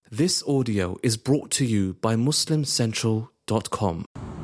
This audio is brought to you by MuslimCentral.com.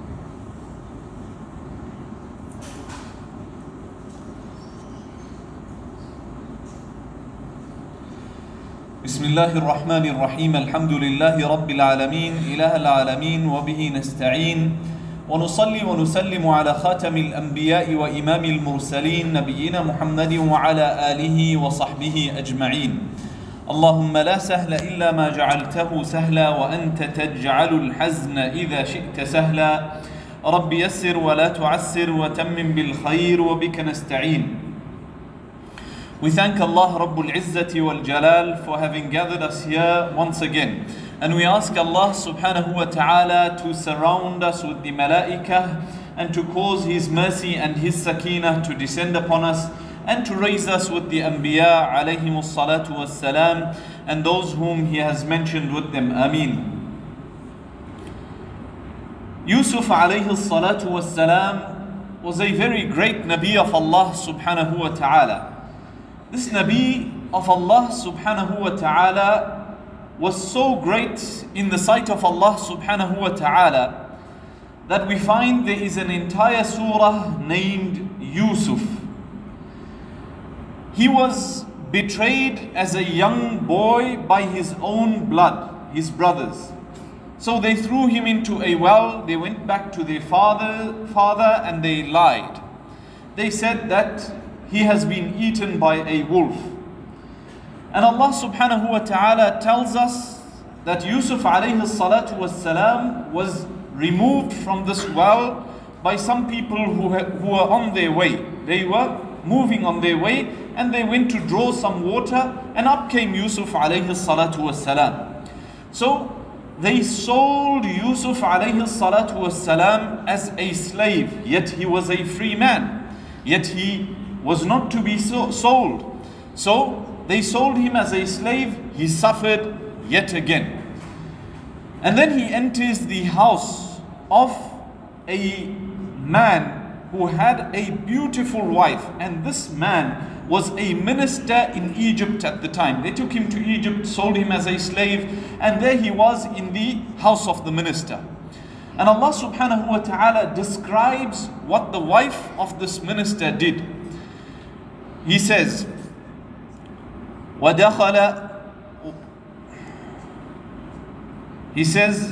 بسم الله الرحمن الرحيم الحمد لله رب العالمين إله العالمين وبه نستعين ونصلي ونسلم على خاتم الأنبياء وإمام المرسلين نبينا محمد وعلى آله وصحبه أجمعين. اللهم لا سهل إلا ما جعلته سهلا وأنت تجعل الحزن إذا شئت سهلا. رب يسر ولا تعسر وتمم بالخير وبك نستعين. We thank Allah Rabbul Izzati wal Jalal for having gathered us here once again. And we ask Allah subhanahu wa ta'ala to surround us with the malaikah and to cause His mercy and His sakinah to descend upon us and to raise us with the Anbiya alayhimus salatu was salam and those whom He has mentioned with them. Ameen. Yusuf alayhis salatu was salam was a very great Nabi of Allah subhanahu wa ta'ala. This Nabi of Allah subhanahu wa ta'ala was so great in the sight of Allah subhanahu wa ta'ala that we find there is an entire surah named Yusuf. He was betrayed as a young boy by his own blood, his brothers. So they threw him into a well, they went back to their father and they lied. They said that he has been eaten by a wolf. And Allah subhanahu wa ta'ala tells us that Yusuf alayhi salatu was salam was removed from this well by some people who were on their way. They were moving on their way and they went to draw some water and up came Yusuf alayhi salatu was salam. So they sold Yusuf alayhi salatu was salam as a slave, yet he was a free man. Yet he was not to be sold. So they sold him as a slave. He suffered yet again. And then he enters the house of a man who had a beautiful wife. And this man was a minister in Egypt at the time. They took him to Egypt, sold him as a slave, and there he was in the house of the minister. And Allah subhanahu wa ta'ala describes what the wife of this minister did. He says, وَدَخَلَ He says,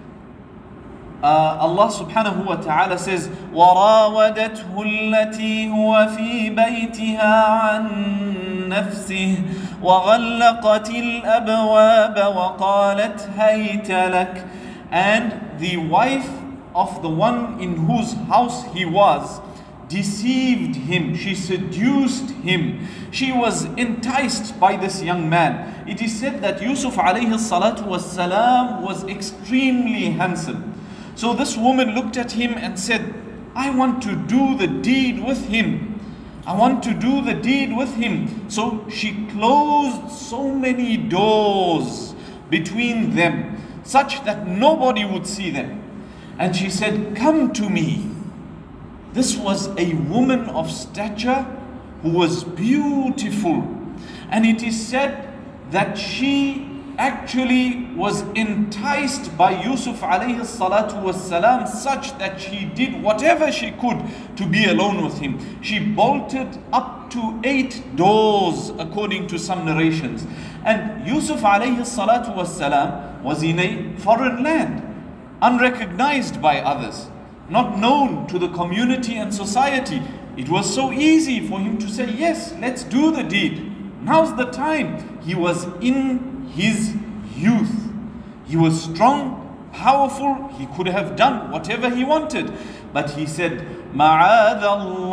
Allah subhanahu wa ta'ala says, وَرَاوَدَتْهُ الَّتِي هُوَ فِي بَيْتِهَا عَنْ نَفْسِهِ وَغَلَّقَتِ الْأَبْوَابَ وَقَالَتْ هَيْتَ لَكَ. And the wife of the one in whose house he was deceived him, she seduced him, she was enticed by this young man. It is said that Yusuf alayhi salatu was salam was extremely handsome. So this woman looked at him and said, I want to do the deed with him. I want to do the deed with him. So she closed so many doors between them, such that nobody would see them. And she said, come to me. This was a woman of stature who was beautiful. And it is said that she actually was enticed by Yusuf alayhi salatu was salam such that she did whatever she could to be alone with him. She bolted up to 8 doors according to some narrations. And Yusuf alayhi salatu was salam was in a foreign land, unrecognized by others, not known to the community and society. It was so easy for him to say, yes, let's do the deed. Now's the time. He was in his youth. He was strong, powerful. He could have done whatever he wanted. But he said, مَعَاذَ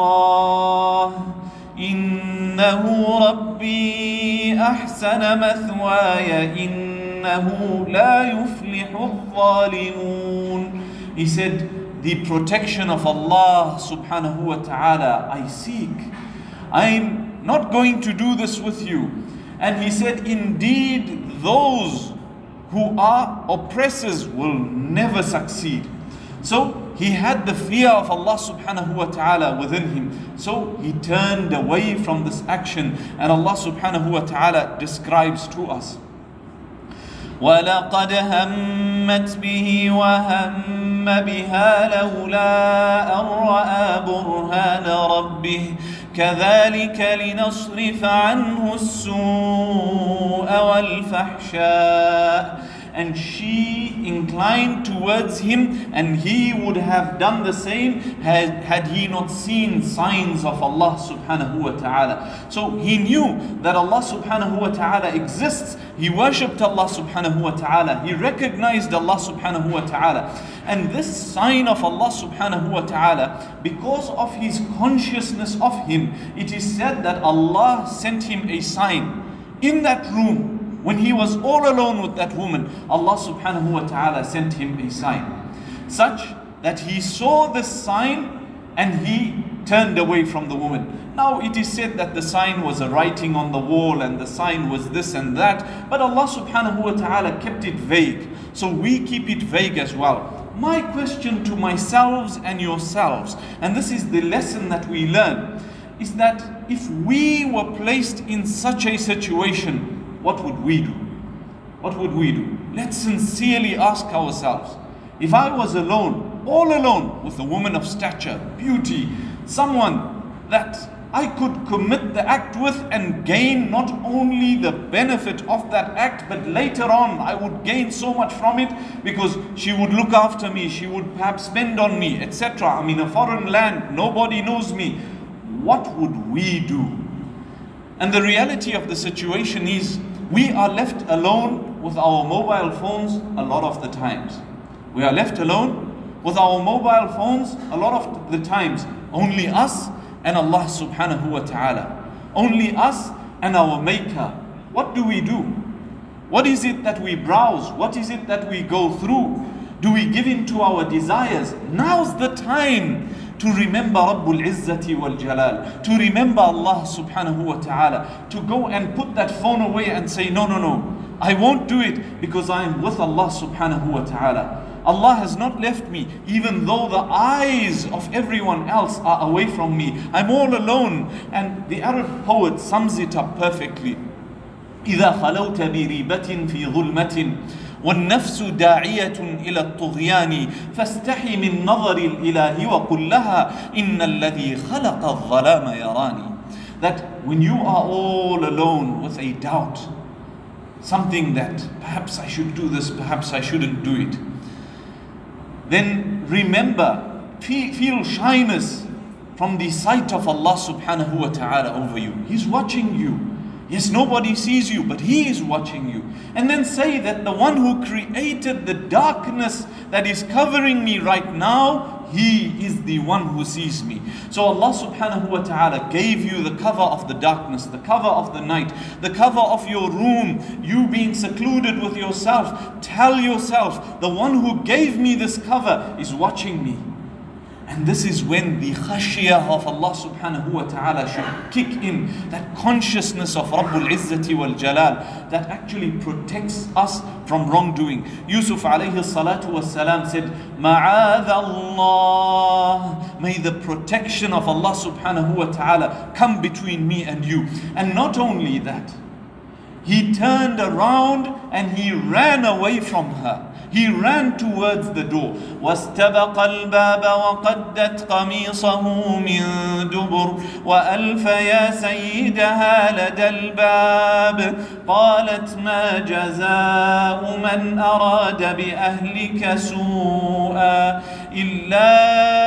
اللَّهِ إِنَّهُ رَبِّي أَحْسَنَ مَثْوَايَ إِنَّهُ لَا يُفْلِحُ الظَّالِمُونَ. He said, the protection of Allah subhanahu wa ta'ala I seek. I'm not going to do this with you. And he said, indeed those who are oppressors will never succeed. So he had the fear of Allah subhanahu wa ta'ala within him. So he turned away from this action, and Allah subhanahu wa ta'ala describes to us. وَلَقَدْ هَمَّتْ بِهِ وَهَمَّ بِهَا لَوْلَا أَن رَّأَىٰ بُرْهَانَ رَبِّهِ كَذَلِكَ لِنَصْرِفَ عَنْهُ السُّوءَ وَالْفَحْشَاءَ. And she inclined towards him, and he would have done the same had he not seen signs of Allah subhanahu wa ta'ala. So he knew that Allah subhanahu wa ta'ala exists. He worshipped Allah subhanahu wa ta'ala. He recognized Allah subhanahu wa ta'ala. And this sign of Allah subhanahu wa ta'ala, because of his consciousness of him, it is said that Allah sent him a sign in that room. When he was all alone with that woman, Allah subhanahu wa ta'ala sent him a sign, such that he saw this sign and he turned away from the woman. Now it is said that the sign was a writing on the wall and the sign was this and that, but Allah subhanahu wa ta'ala kept it vague. So we keep it vague as well. My question to myself and yourselves, and this is the lesson that we learn, is that if we were placed in such a situation, what would we do? What would we do? Let's sincerely ask ourselves. If I was alone, all alone, with a woman of stature, beauty, someone that I could commit the act with and gain not only the benefit of that act, but later on I would gain so much from it because she would look after me, she would perhaps spend on me, etc. I'm in a foreign land, nobody knows me. What would we do? And the reality of the situation is, we are left alone with our mobile phones a lot of the times. We are left alone with our mobile phones a lot of the times. Only us and Allah subhanahu wa ta'ala. Only us and our Maker. What do we do? What is it that we browse? What is it that we go through? Do we give in to our desires? Now's the time to remember Rabbul Izzati wal Jalal, to remember Allah subhanahu wa ta'ala, to go and put that phone away and say, no, I won't do it because I am with Allah subhanahu wa ta'ala. Allah has not left me, even though the eyes of everyone else are away from me. I'm all alone. And the Arab poet sums it up perfectly. إِذَا خَلَوْتَ بِرِيبَةٍ فِي ظُلْمَةٍ والنفس داعية إلى الطغيان فاستحي من نظر الإله وقل لها إن الذي خلق الظلام يراني. That when you are all alone with a doubt, something that perhaps I should do this, perhaps I shouldn't do it, then remember, feel shyness from the sight of Allah subhanahu wa ta'ala over you. He's watching you. Yes, nobody sees you, but He is watching you. And then say that the one who created the darkness that is covering me right now, He is the one who sees me. So Allah subhanahu wa ta'ala gave you the cover of the darkness, the cover of the night, the cover of your room, you being secluded with yourself. Tell yourself, the one who gave me this cover is watching me. And this is when the khashiyah of Allah subhanahu wa ta'ala should kick in, that consciousness of Rabbul Izzati wal Jalal that actually protects us from wrongdoing. Yusuf alayhi salatu was salam said, Ma'adha Allah, may the protection of Allah subhanahu wa ta'ala come between me and you. And not only that, he turned around and he ran away from her. He ran towards the door. واستبق الباب وقدت قميصه من دبر وألف يا سيدها لدى الباب قالت ما جزاء من أراد بأهلك سوءا إلا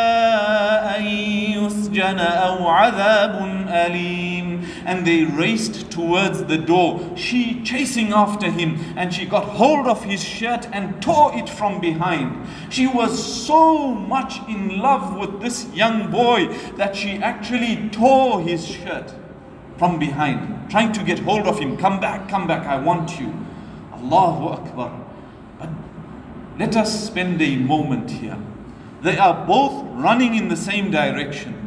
أن يسجن أو عذاب أليم. And they raced towards the door, she chasing after him, and she got hold of his shirt and tore it from behind. She was so much in love with this young boy that she actually tore his shirt from behind, trying to get hold of him. Come back, I want you. Allahu Akbar. But let us spend a moment here. They are both running in the same direction.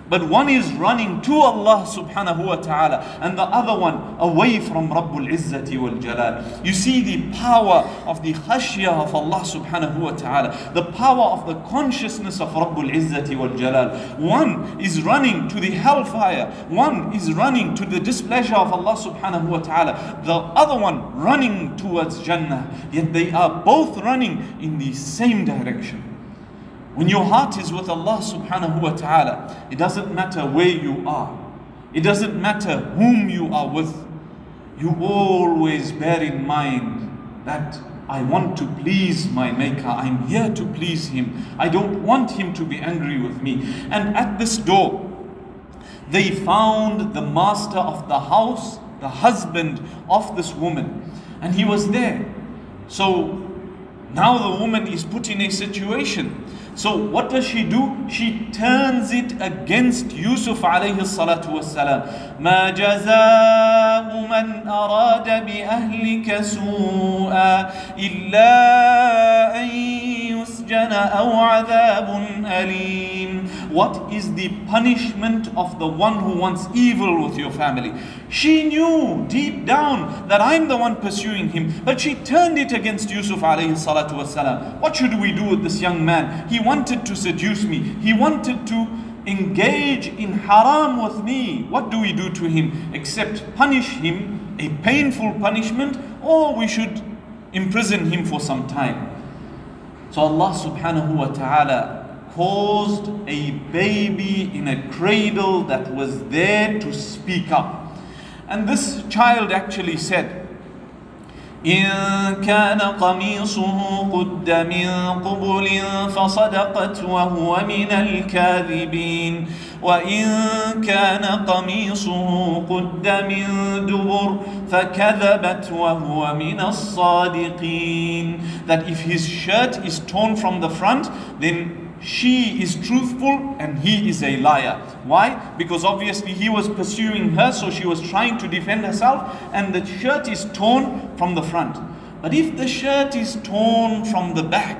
But one is running to Allah subhanahu wa ta'ala, and the other one away from Rabbul Izzati wal Jalal. You see the power of the khashya of Allah subhanahu wa ta'ala, the power of the consciousness of Rabbul Izzati wal Jalal. One is running to the hellfire, one is running to the displeasure of Allah subhanahu wa ta'ala, the other one running towards Jannah. Yet they are both running in the same direction. When your heart is with Allah subhanahu wa ta'ala, it doesn't matter where you are. It doesn't matter whom you are with. You always bear in mind that I want to please my Maker. I'm here to please Him. I don't want Him to be angry with me. And at this door, they found the master of the house, the husband of this woman. And he was there. So now the woman is put in a situation. So what does she do? She turns it against Yusuf alayhi salatu wassalam. ما جزاء من أراد بأهلك سوءا إلا أن يسجن أو عذاب أليم. What is the punishment of the one who wants evil with your family? She knew deep down that I'm the one pursuing him, but she turned it against Yusuf alayhi salatu wassalam. What should we do with this young man? He wanted to seduce me. He wanted to engage in haram with me. What do we do to him except punish him, a painful punishment, or we should imprison him for some time? So Allah subhanahu wa ta'ala caused a baby in a cradle that was there to speak up. And this child actually said, إن كان قميصه قد من قبل فصدقت وهو من الكاذبين وإن كان قميصه قد من دبر فكذبت وهو من الصادقين. That if his shirt is torn from the front, then she is truthful and he is a liar. Why? Because obviously he was pursuing her, so she was trying to defend herself, and the shirt is torn from the front. But if the shirt is torn from the back,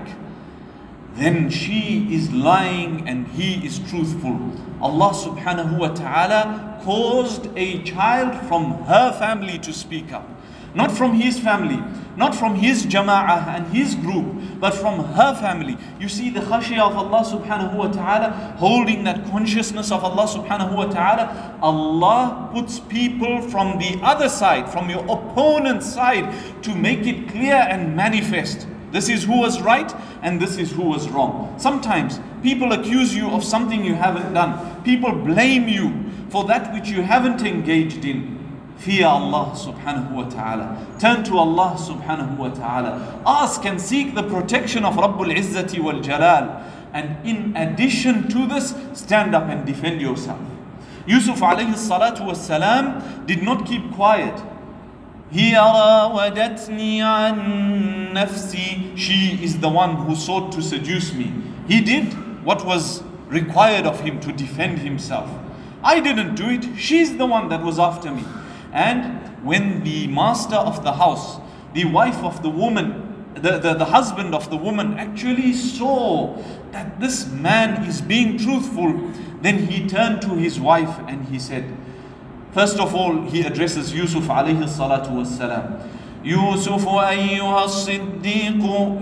then she is lying and he is truthful. Allah subhanahu wa ta'ala caused a child from her family to speak up. Not from his family, not from his jama'ah and his group, but from her family. You see the khashiyah of Allah subhanahu wa ta'ala, holding that consciousness of Allah subhanahu wa ta'ala. Allah puts people from the other side, from your opponent's side, to make it clear and manifest. This is who was right and this is who was wrong. Sometimes people accuse you of something you haven't done. People blame you for that which you haven't engaged in. Fear Allah subhanahu wa ta'ala. Turn to Allah subhanahu wa ta'ala. Ask and seek the protection of Rabbul Izzati wal Jalal. And in addition to this, stand up and defend yourself. Yusuf alayhi salatu wassalam did not keep quiet. هي راودتني عن نفسي. She is the one who sought to seduce me. He did what was required of him to defend himself. I didn't do it. She's the one that was after me. And when the master of the house, the wife of the woman, the husband of the woman actually saw that this man is being truthful, then he turned to his wife and he said, first of all, he addresses Yusuf alayhi salatu wassalam. يوسف أيها الصديق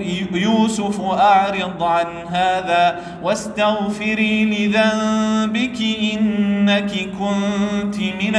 يوسف أعرض عن هذا واستغفري لذنبك إنك كنت من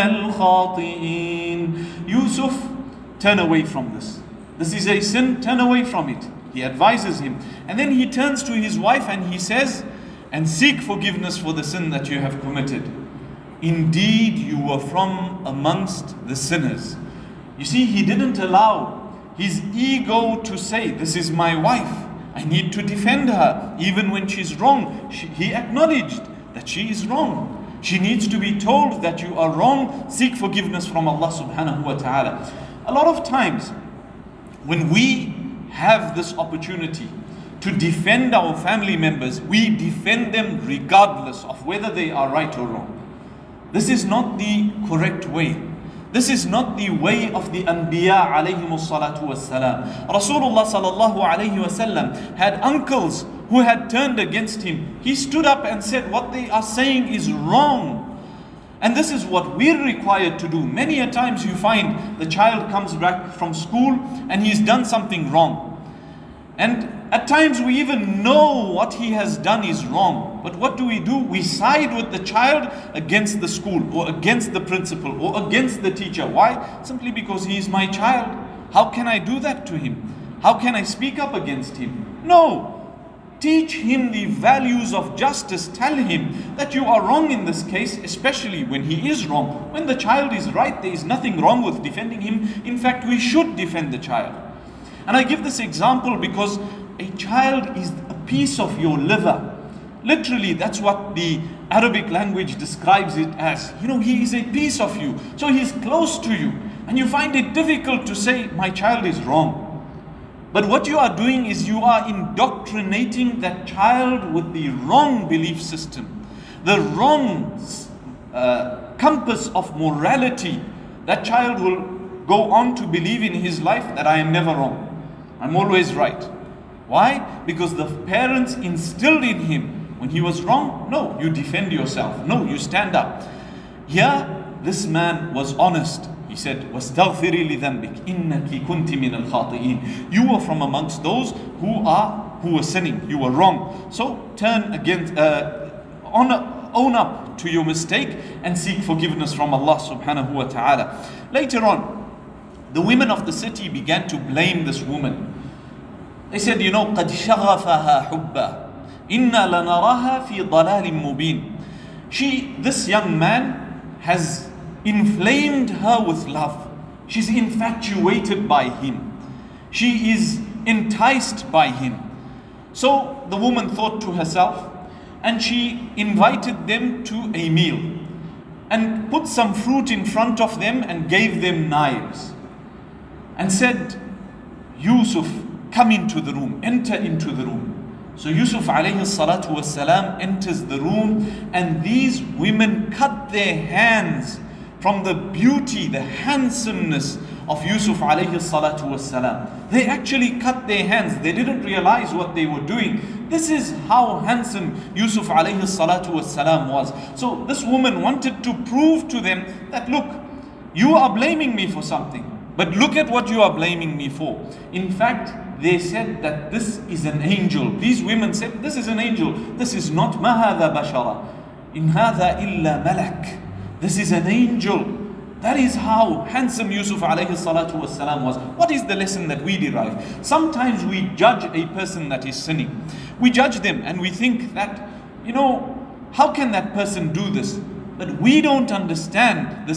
الخاطئين. Yusuf, turn away from this. This is a sin, turn away from it. He advises him. And then he turns to his wife and he says, and seek forgiveness for the sin that you have committed. Indeed, you were from amongst the sinners. You see, he didn't allow his ego to say, this is my wife, I need to defend her. Even when she's wrong, he acknowledged that she is wrong. She needs to be told that you are wrong. Seek forgiveness from Allah subhanahu wa ta'ala. A lot of times, when we have this opportunity to defend our family members, we defend them regardless of whether they are right or wrong. This is not the correct way. This is not the way of the Anbiya alayhimus salatu wassalam. Rasulullah sallallahu alayhi wasallam had uncles who had turned against him, he stood up and said, what they are saying is wrong. And this is what we're required to do. Many a times you find the child comes back from school and he's done something wrong. And at times we even know what he has done is wrong. But what do? We side with the child against the school, or against the principal, or against the teacher. Why? Simply because he is my child. How can I do that to him? How can I speak up against him? No. Teach him the values of justice. Tell him that you are wrong in this case, especially when he is wrong. When the child is right, there is nothing wrong with defending him. In fact, we should defend the child. And I give this example because a child is a piece of your liver. Literally, that's what the Arabic language describes it as. He is a piece of you. So he's close to you. And you find it difficult to say, my child is wrong. But what you are doing is you are indoctrinating that child with the wrong belief system, the wrong compass of morality. That child will go on to believe in his life that I am never wrong. I'm always right. Why? Because the parents instilled in him, when he was wrong, no, you defend yourself. No, you stand up. Here, this man was honest. He said, وَاسْتَغْفِرِي لِذَنْبِكِ إِنَّكِ كُنْتِ مِنَ الْخَاطِئِينَ. You were from amongst those who were sinning. You were wrong. So turn against, own up to your mistake and seek forgiveness from Allah subhanahu wa ta'ala. Later on, the women of the city began to blame this woman. They said, قَدْ شَغَفَهَا حُبًّا إِنَّا لَنَرَاهَا فِي ضَلَالٍ مُبِينٍ. This young man has inflamed her with love. She's infatuated by him. She is enticed by him. So the woman thought to herself, and she invited them to a meal and put some fruit in front of them and gave them knives and said, Yusuf, come into the room, enter into the room. So Yusuf alayhi salatu wasalam enters the room, and these women cut their hands from the beauty, the handsomeness of Yusuf alayhi salatu wasalam. They actually cut their hands. They didn't realize what they were doing. This is how handsome Yusuf alayhi salatu wasalam was. So this woman wanted to prove to them that, look, you are blaming me for something, but look at what you are blaming me for. In fact, they said that this is an angel. These women said, this is an angel. This is not ma hadha bashara. In hadha illa malak. This is an angel. That is how handsome Yusuf alayhi salatu wasalam was. What is the lesson that we derive? Sometimes we judge a person that is sinning. We judge them and we think that, how can that person do this? But we don't understand the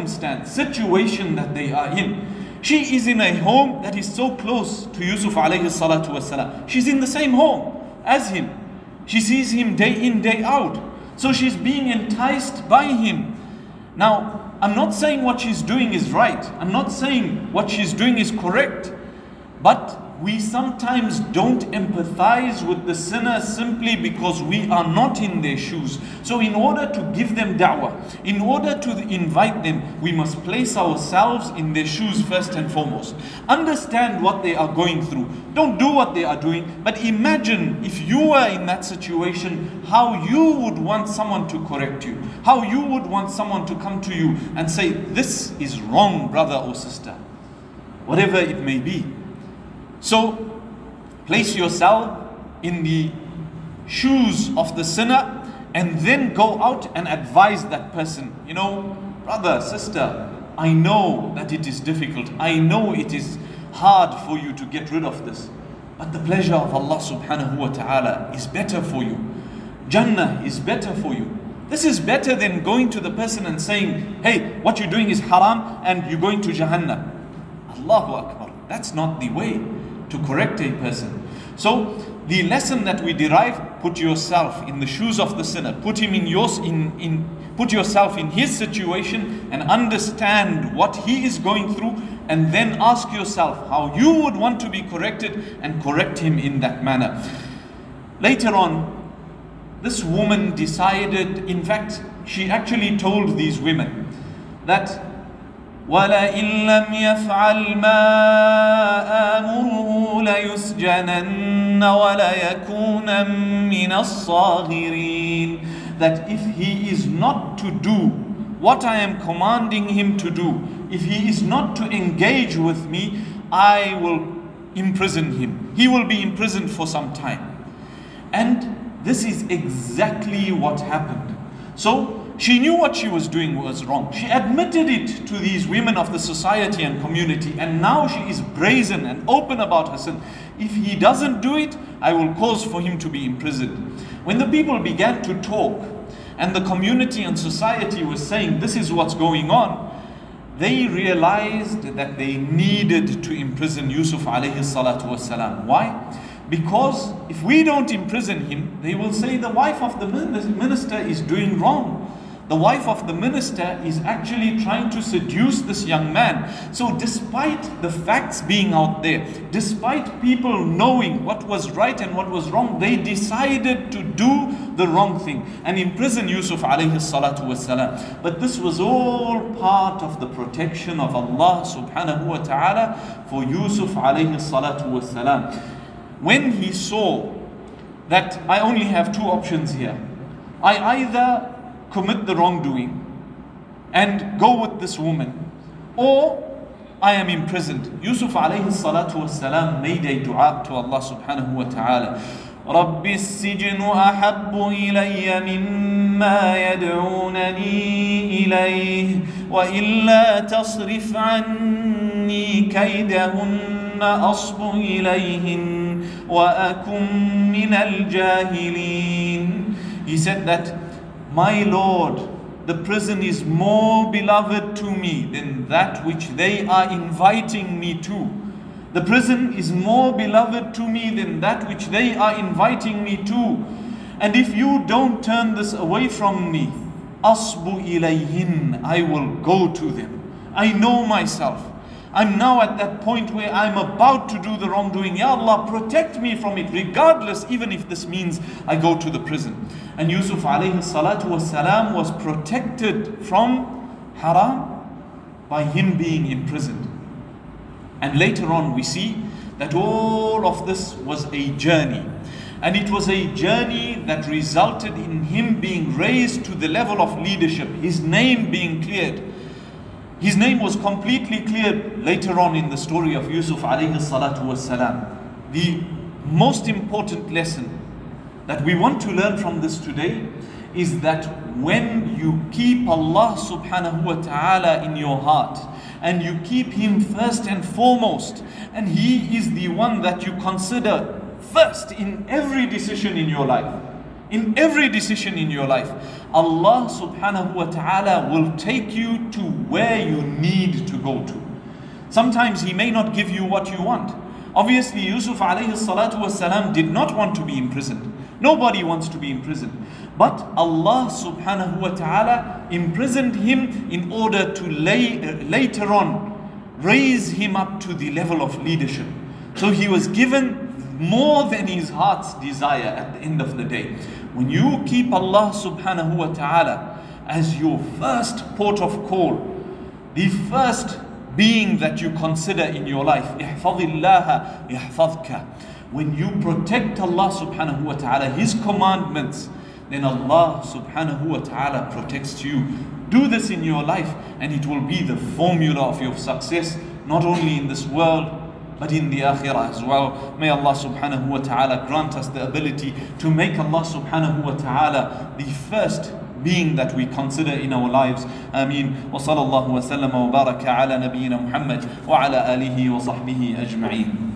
situation that they are in. She is in a home that is so close to Yusuf alayhi salatu wasalam. She's in the same home as him. She sees him day in, day out. So she's being enticed by him. Now, I'm not saying what she's doing is right. I'm not saying what she's doing is correct. But we sometimes don't empathize with the sinner simply because we are not in their shoes. So in order to give them da'wah, in order to invite them, we must place ourselves in their shoes first and foremost. Understand what they are going through. Don't do what they are doing, but imagine if you were in that situation, how you would want someone to correct you, how you would want someone to come to you and say, this is wrong, brother or sister, whatever it may be. So, place yourself in the shoes of the sinner and then go out and advise that person. Brother, sister, I know that it is difficult. I know it is hard for you to get rid of this. But the pleasure of Allah subhanahu wa ta'ala is better for you. Jannah is better for you. This is better than going to the person and saying, hey, what you're doing is haram and you're going to Jahannam. Allahu Akbar. That's not the way to correct a person. So the lesson that we derive, put yourself in the shoes of the sinner, put yourself in his situation and understand what he is going through, and then ask yourself how you would want to be corrected and correct him in that manner. Later on, this woman decided, in fact, she actually told these women that وَلَئِن لَّمْ يَفْعَلْ مَا آمُرُهُ ليسجنن وليكون من الصاغرين. That if he is not to do what I am commanding him to do, if he is not to engage with me, I will imprison him. He will be imprisoned for some time. And this is exactly what happened. So she knew what she was doing was wrong. She admitted it to these women of the society and community, and now she is brazen and open about her sin. If he doesn't do it, I will cause for him to be imprisoned. When the people began to talk, and the community and society was saying this is what's going on, they realized that they needed to imprison Yusuf alayhi salatu wasalam. Why? Because if we don't imprison him, they will say the wife of the minister is doing wrong. The wife of the minister is actually trying to seduce this young man. So despite the facts being out there, despite people knowing what was right and what was wrong, they decided to do the wrong thing and imprison Yusuf alayhi salatu wasalam. But this was all part of the protection of Allah subhanahu wa ta'ala for Yusuf alayhi salatu wasalam. When he saw that I only have two options here, I either commit the wrongdoing and go with this woman, or I am imprisoned. Yusuf alayhi salatu wasalam made a dua to Allah subhanahu wa ta'ala. رَبِّ السِّجْنُ أَحَبُّ إِلَيَّ مِمَّا يَدْعُونَنِي إِلَيْهِ وَإِلَّا تَصْرِفْ عَنِّي كَيْدَهُنَّ أَصْبُ إِلَيْهِنَّ وَأَكُنْ مِنَ الْجَاهِلِينَ. He said that, my Lord, the prison is more beloved to me than that which they are inviting me to. The prison is more beloved to me than that which they are inviting me to. And if you don't turn this away from me, asbu ilayhin, I will go to them. I know myself. I'm now at that point where I'm about to do the wrongdoing. Ya Allah, protect me from it, regardless, even if this means I go to the prison. And Yusuf alayhi salatu wasalam was protected from haram by him being imprisoned. And later on we see that all of this was a journey. And it was a journey that resulted in him being raised to the level of leadership, his name being cleared. His name was completely cleared later on in the story of Yusuf alayhi salatu wasalam. The most important lesson that we want to learn from this today is that when you keep Allah subhanahu wa ta'ala in your heart, and you keep him first and foremost, and he is the one that you consider first in every decision in your life, in every decision in your life, Allah subhanahu wa ta'ala will take you to where you need to go to. Sometimes he may not give you what you want. Obviously Yusuf alayhi salatu wasalam did not want to be imprisoned. Nobody wants to be imprisoned. But Allah subhanahu wa ta'ala imprisoned him in order to later on raise him up to the level of leadership. So he was given more than his heart's desire at the end of the day. When you keep Allah subhanahu wa ta'ala as your first port of call, the first being that you consider in your life, ihfadhillaha yahfadhka. When you protect Allah subhanahu wa ta'ala, his commandments, then Allah subhanahu wa ta'ala protects you. Do this in your life and it will be the formula of your success, not only in this world but in the akhirah as well. May Allah subhanahu wa ta'ala grant us the ability to make Allah subhanahu wa ta'ala the first being that we consider in our lives. Ameen. Wa sallallahu wa sallam wa baraka ala nabiyyina Muhammad wa ala alihi wa sahbihi ajma'in.